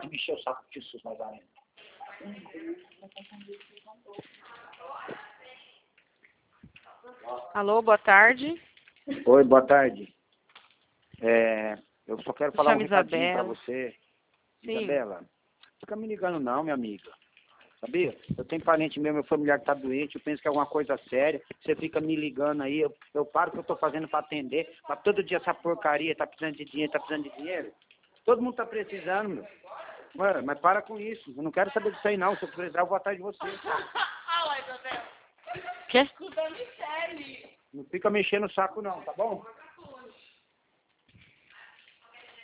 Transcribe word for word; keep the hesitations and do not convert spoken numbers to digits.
de mexer o saco de Jesus, Nazareno. Alô, boa tarde. Oi, boa tarde. É, eu só quero falar um Chama recadinho pra Isabela. você. Sim. Isabela, não fica me ligando não, minha amiga. Sabia? Eu tenho parente meu, meu familiar que tá doente, eu penso que é alguma coisa séria. Você fica me ligando aí, eu, eu paro o que eu tô fazendo pra atender. Mas todo dia essa porcaria, tá precisando de dinheiro, tá precisando de dinheiro. Todo mundo tá precisando, meu. Ué, mas para com isso. Eu não quero saber disso aí não. Se eu precisar, eu vou atrás de você. Ah lá, Isabela. Quê? Escuta a Michele. Não fica mexendo o saco não, tá bom?